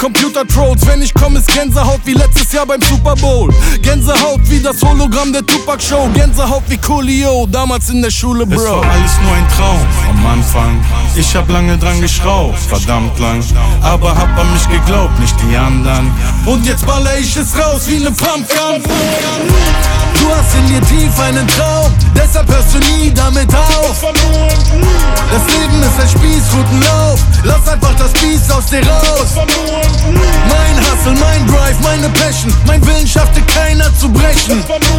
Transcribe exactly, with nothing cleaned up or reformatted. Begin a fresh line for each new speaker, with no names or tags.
Computer-Trolls, wenn ich komm, ist Gänsehaut wie letztes Jahr beim Super Bowl. Gänsehaut wie das Hologramm der Tupac-Show. Gänsehaut wie Coolio, damals in der Schule, Bro.
Es war alles nur ein Traum am Anfang. Ich hab lange dran geschraubt, verdammt lang. Aber hab an mich geglaubt, nicht die anderen.
Und jetzt baller ich es raus wie ne Pumpgun. Du hast in dir tief einen Traum, deshalb hörst du nie damit auf. Das Leben ist ein Spießrutenlauf, lass einfach das Biest aus dir raus. Mein Hustle, mein Drive, meine Passion, mein Willen schaffte keiner zu brechen.